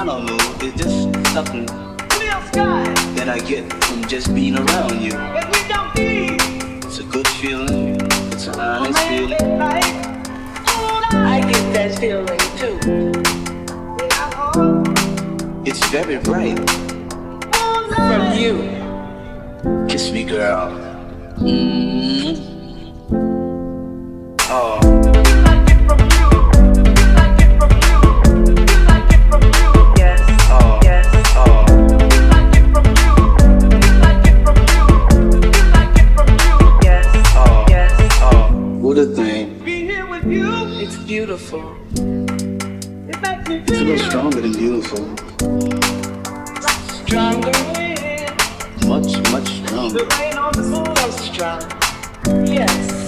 I don't know, it's just something that I get from just being around you. It's a good feeling, it's an honest feeling. I get that feeling too. It's very bright. From you. Kiss me, girl. Oh. What a thing. Be here with you. It's beautiful. It's a little stronger than beautiful. Stronger. Much, much stronger. The rain on the moon. So strong. Yes.